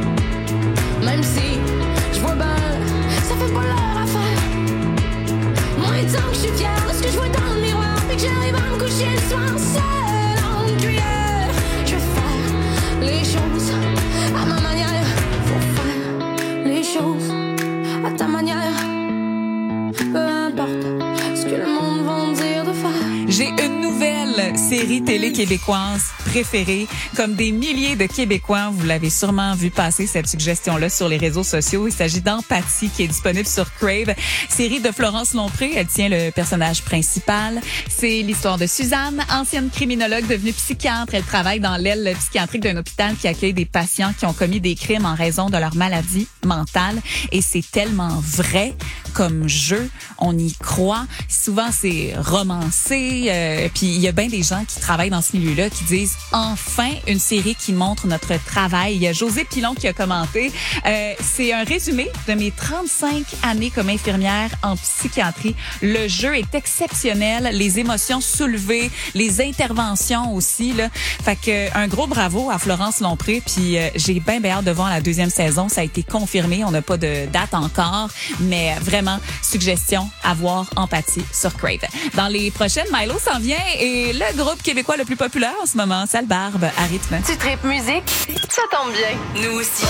Même si je vois ben, ça fait pas l'heure à faire. Moi tant que je suis fière de ce que je vois dans le miroir, puis que j'arrive à me coucher le soir seul en une cuillère. Je veux faire les choses à ma manière. Faut faire les choses à ta manière. Peu importe ce que le monde va me dire de faire. J'ai une nouvelle série télé québécoise préférée. Comme des milliers de Québécois, vous l'avez sûrement vu passer cette suggestion-là sur les réseaux sociaux. Il s'agit d'Empathie qui est disponible sur Crave. Série de Florence Lompré. Elle tient le personnage principal. C'est l'histoire de Suzanne, ancienne criminologue devenue psychiatre. Elle travaille dans l'aile psychiatrique d'un hôpital qui accueille des patients qui ont commis des crimes en raison de leur maladie mentale. Et c'est tellement vrai comme jeu. On y croit. Souvent, c'est romancé. Euh, puis il y a bien des gens qui travaillent dans ce milieu-là qui disent enfin une série qui montre notre travail. Il y a José Pilon qui a commenté. Euh, c'est un résumé de mes trente-cinq années comme infirmière en psychiatrie. Le jeu est exceptionnel, les émotions soulevées, les interventions aussi là. Fait que un gros bravo à Florence Lompré. Puis euh, j'ai bien bien hâte de voir la deuxième saison. Ça a été confirmé. On n'a pas de date encore, mais vraiment suggestion à voir Empathie sur Crave. Dans les prochaines, Milo s'en vient et le groupe québécois le plus populaire en ce moment, Sale Barbe, à rythme. Tu tripes musique? Ça tombe bien. Nous aussi.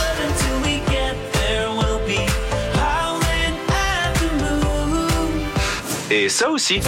Et ça aussi.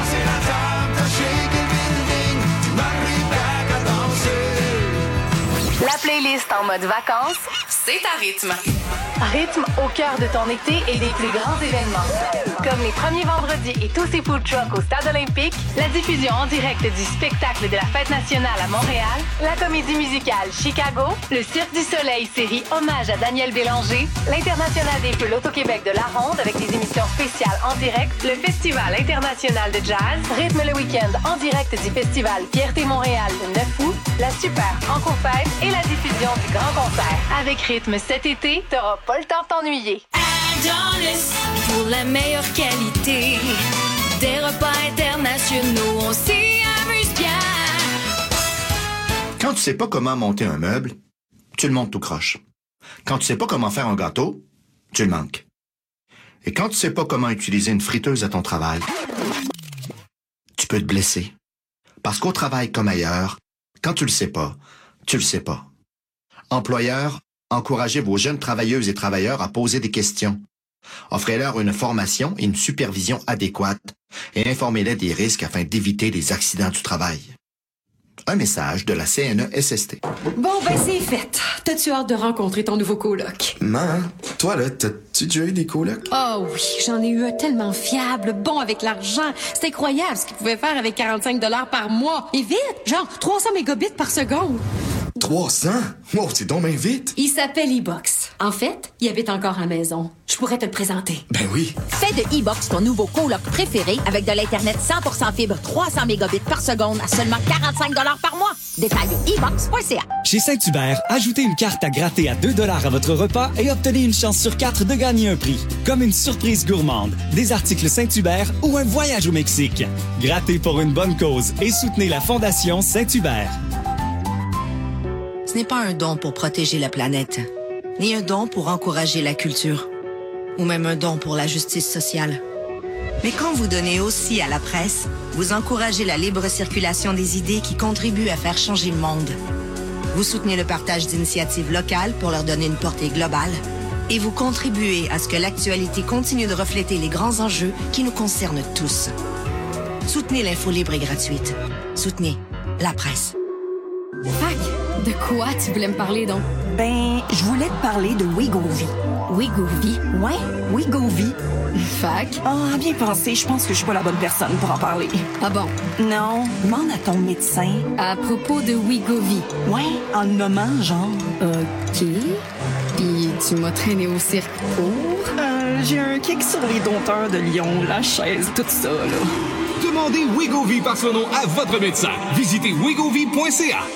La playlist en mode vacances, c'est à rythme. Rythme au cœur de ton été et des plus grands événements. Comme les premiers vendredis et tous ces food trucks au Stade olympique, la diffusion en direct du spectacle de la Fête nationale à Montréal, la comédie musicale Chicago, le Cirque du Soleil série Hommage à Daniel Bélanger, l'International des Feux l'Auto-Québec de la Ronde avec des émissions spéciales en direct, le Festival international de jazz, Rythme le week-end en direct du Festival Fierté Montréal le neuf août, la Super Franco-Fête et la diffusion du grand concert. Avec Rythme cet été, t'auras pas le temps de t'ennuyer. Adonis, pour la meilleure qualité, des repas internationaux, on s'y amuse bien. Quand tu sais pas comment monter un meuble, tu le montes tout croche. Quand tu sais pas comment faire un gâteau, tu le manques. Et quand tu sais pas comment utiliser une friteuse à ton travail, tu peux te blesser. Parce qu'au travail comme ailleurs, quand tu le sais pas, tu le sais pas. Employeurs, encouragez vos jeunes travailleuses et travailleurs à poser des questions. Offrez-leur une formation et une supervision adéquate et informez-les des risques afin d'éviter les accidents du travail. Un message de la C N E S S T. Bon, ben c'est fait. T'as-tu hâte de rencontrer ton nouveau coloc? Maman, toi là, t'as-tu déjà eu des colocs? Oh oui, j'en ai eu un tellement fiable, bon avec l'argent. C'est incroyable ce qu'il pouvait faire avec quarante-cinq dollars par mois. Et vite, genre trois cents mégabits par seconde. trois cents? Wow, c'est donc bien vite. Il s'appelle E-Box. En fait, il habite encore à la maison. Je pourrais te le présenter. Ben oui. Fais de E-Box ton nouveau coloc préféré avec de l'Internet cent pour cent fibre trois cents mégabits par seconde à seulement quarante-cinq dollars par mois. Détail e box point c a. Chez Saint-Hubert, ajoutez une carte à gratter à deux dollars à votre repas et obtenez une chance sur quatre de gagner un prix. Comme une surprise gourmande, des articles Saint-Hubert ou un voyage au Mexique. Grattez pour une bonne cause et soutenez la Fondation Saint-Hubert. Ce n'est pas un don pour protéger la planète, ni un don pour encourager la culture, ou même un don pour la justice sociale. Mais quand vous donnez aussi à la presse, vous encouragez la libre circulation des idées qui contribuent à faire changer le monde. Vous soutenez le partage d'initiatives locales pour leur donner une portée globale. Et vous contribuez à ce que l'actualité continue de refléter les grands enjeux qui nous concernent tous. Soutenez l'info libre et gratuite. Soutenez la presse. Fac, de quoi tu voulais me parler donc? Ben, je voulais te parler de Wegovy. Wegovy? Ouais, Wegovy. Fac? Ah, bien pensé, je pense que je suis pas la bonne personne pour en parler. Ah bon? Non, demande à ton médecin. À propos de Wegovy? Ouais, en le nommant, genre. OK. Puis tu m'as traîné au cirque pour? Euh, j'ai un kick sur les dompteurs de Lyon, la chaise, tout ça, là. Demandez Wegovy par son nom à votre médecin. Visitez wegovy point c a.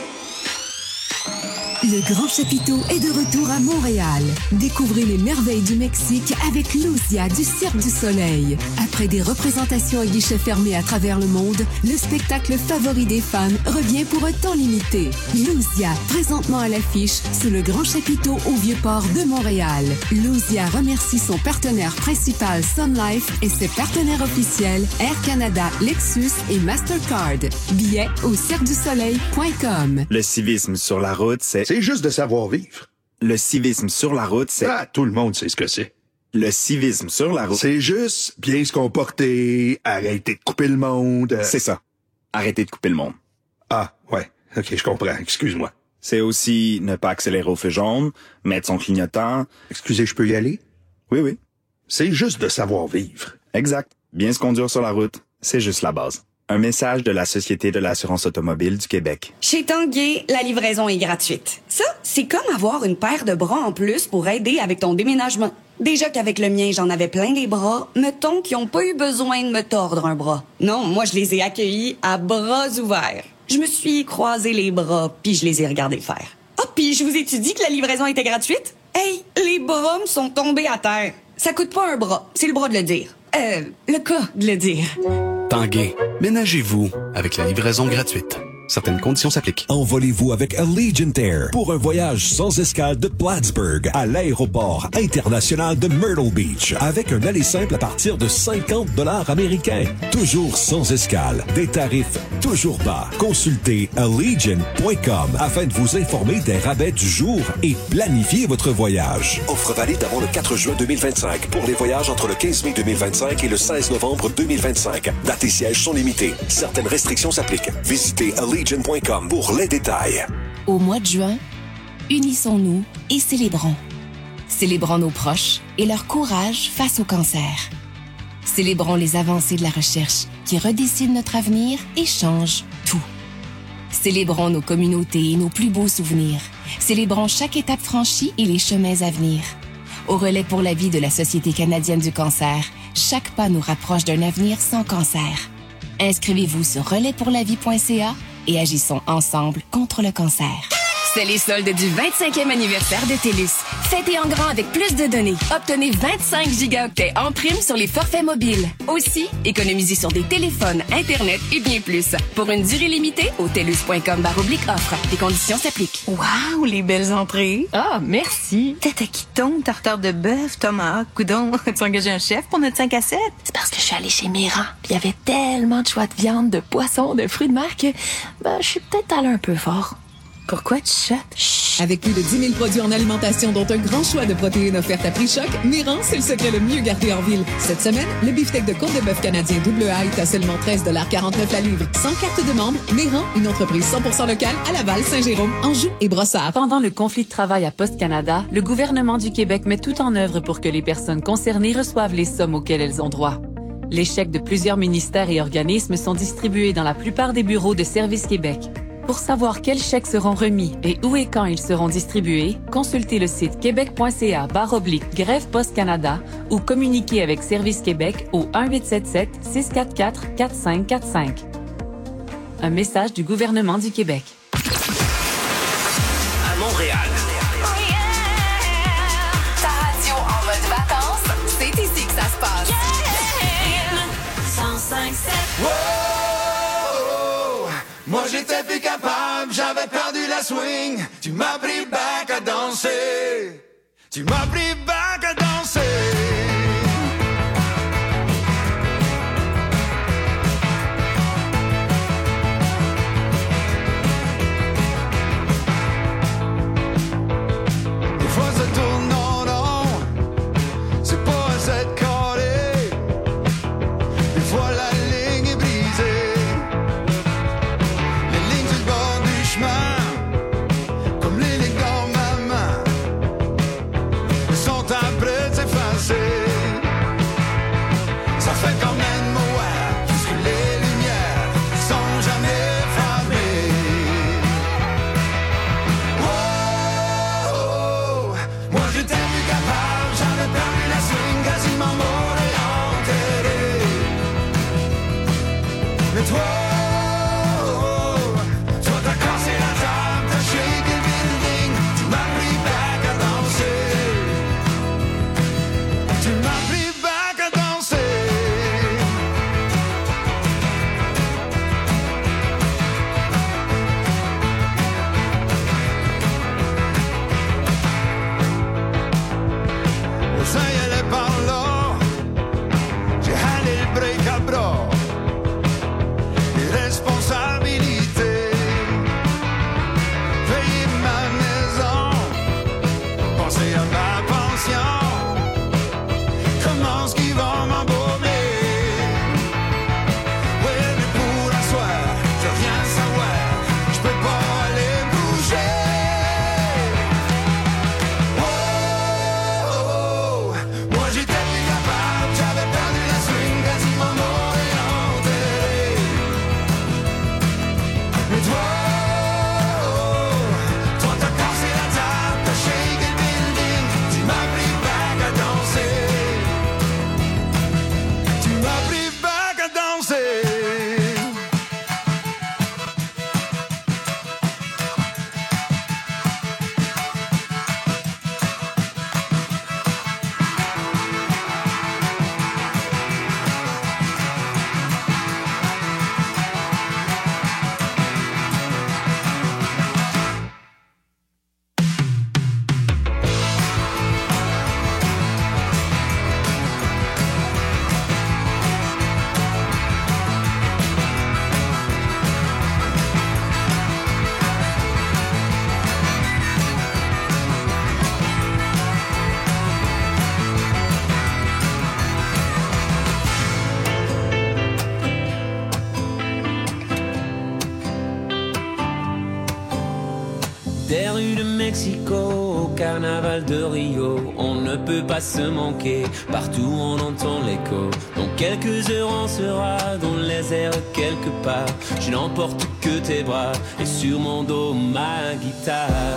Le Grand Chapiteau est de retour à Montréal. Découvrez les merveilles du Mexique avec Luzia du Cirque du Soleil. Après des représentations à guichets fermés à travers le monde, le spectacle favori des fans revient pour un temps limité. Luzia, présentement à l'affiche sous le Grand Chapiteau au Vieux-Port de Montréal. Luzia remercie son partenaire principal Sun Life et ses partenaires officiels Air Canada, Lexus et Mastercard. Billets au cirque du soleil point com. Le civisme sur la route, c'est... C'est juste de savoir vivre. Le civisme sur la route, c'est... Ah, tout le monde sait ce que c'est. Le civisme sur la route... C'est juste bien se comporter, arrêter de couper le monde. C'est ça. Arrêter de couper le monde. Ah, ouais. OK, je comprends. Excuse-moi. C'est aussi ne pas accélérer au feu jaune, mettre son clignotant... Excusez, je peux y aller? Oui, oui. C'est juste de savoir vivre. Exact. Bien se conduire sur la route, c'est juste la base. Un message de la Société de l'assurance automobile du Québec. Chez Tanguay, la livraison est gratuite. Ça, c'est comme avoir une paire de bras en plus pour aider avec ton déménagement. Déjà qu'avec le mien, j'en avais plein les bras, mettons qu'ils n'ont pas eu besoin de me tordre un bras. Non, moi, je les ai accueillis à bras ouverts. Je me suis croisé les bras, puis je les ai regardés faire. Ah, puis je vous ai-tu dit que la livraison était gratuite? Hey, les bras me sont tombés à terre. Ça coûte pas un bras, c'est le bras de le dire. Euh, le cas de le dire. Tanguay, ménagez-vous avec la livraison gratuite. Certaines conditions s'appliquent. Envolez-vous avec Allegiant Air pour un voyage sans escale de Plattsburgh à l'aéroport international de Myrtle Beach avec un aller simple à partir de cinquante dollars américains. Toujours sans escale. Des tarifs toujours bas. Consultez allegiant point com afin de vous informer des rabais du jour et planifier votre voyage. Offre valide avant le quatre juin deux mille vingt-cinq pour les voyages entre le quinze mai deux mille vingt-cinq et le seize novembre deux mille vingt-cinq. Dates et sièges sont limités. Certaines restrictions s'appliquent. Visitez allegiant point com pour les détails. Au mois de juin, unissons-nous et célébrons. Célébrons nos proches et leur courage face au cancer. Célébrons les avancées de la recherche qui redessinent notre avenir et changent tout. Célébrons nos communautés et nos plus beaux souvenirs. Célébrons chaque étape franchie et les chemins à venir. Au relais pour la vie de la Société canadienne du cancer, chaque pas nous rapproche d'un avenir sans cancer. Inscrivez-vous sur relais pour la vie point c a et agissons ensemble contre le cancer. C'est les soldes du vingt-cinquième anniversaire de TELUS. Fêtez en grand avec plus de données. Obtenez vingt-cinq gigaoctets en prime sur les forfaits mobiles. Aussi, économisez sur des téléphones, Internet et bien plus. Pour une durée limitée, au telus point com barre oblique offre. Les conditions s'appliquent. Waouh, les belles entrées. Ah, merci. Tête à quiton, tartare de bœuf, tomahawk, coudon. As-tu engagé un chef pour notre cinq à sept? C'est parce que je suis allée chez Méran. Puis il y avait tellement de choix de viande, de poisson, de fruits de mer que ben, je suis peut-être allée un peu fort. Pourquoi tu chattes? Avec plus de dix mille produits en alimentation, dont un grand choix de protéines offertes à prix choc, Méran, c'est le secret le mieux gardé en ville. Cette semaine, le beefsteak de côte de bœuf canadien double A est à seulement treize quarante-neuf la livre. Sans carte de membre, Méran, une entreprise cent pour cent locale à Laval, Saint-Jérôme, Anjou et Brossard. Pendant le conflit de travail à Poste Canada, le gouvernement du Québec met tout en œuvre pour que les personnes concernées reçoivent les sommes auxquelles elles ont droit. Les chèques de plusieurs ministères et organismes sont distribués dans la plupart des bureaux de Service Québec. Pour savoir quels chèques seront remis et où et quand ils seront distribués, consultez le site québec point c a barre oblique grève Poste Canada ou communiquez avec Service Québec au un huit sept sept six quatre quatre quatre cinq quatre cinq. Un message du gouvernement du Québec. À Montréal. Oh yeah! Ta radio en mode vacances, c'est ici que ça se passe. Yeah! cent cinq sept. Moi j'étais plus capable, j'avais perdu la swing. Tu m'as pris back à danser. Tu m'as pris back à danser. des rues de Mexico au carnaval de Rio, on ne peut pas se manquer, partout on entend l'écho. Dans quelques heures on sera dans les airs quelque part. Je n'emporte que tes bras et sur mon dos ma guitare.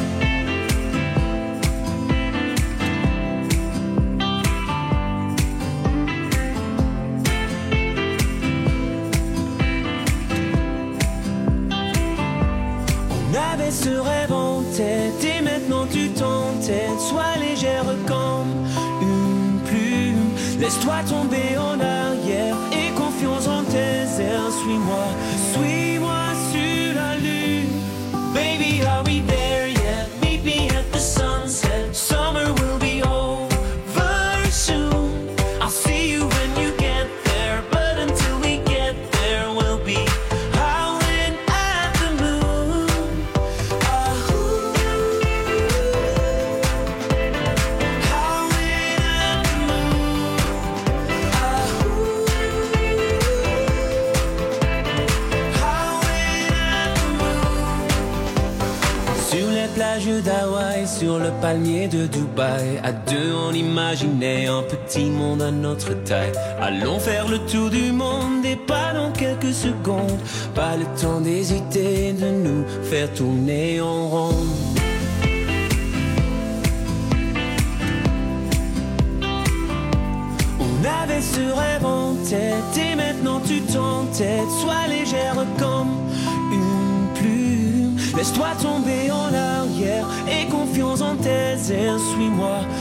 On avait ce rêve en tête et maintenant tu t'entêtes. Sois légère comme une plume. Laisse-toi tomber en arrière et confiance en tes airs. Suis-moi, suis-moi sur la lune. Baby, are we there yet? Meet me at the sunset. Summer will be over soon. I'll see you when you get there, but until we get there, we'll be howling at the moon. Plage d'Hawaï, sur le palmier de Dubaï. À deux on imaginait un petit monde à notre taille. Allons faire le tour du monde et pas dans quelques secondes. Pas le temps d'hésiter, de nous faire tourner en rond. On avait ce rêve en tête et maintenant tu t'entêtes. Sois légère comme une plume. Laisse-toi tomber en arrière et confiance en tes airs. Suis-moi,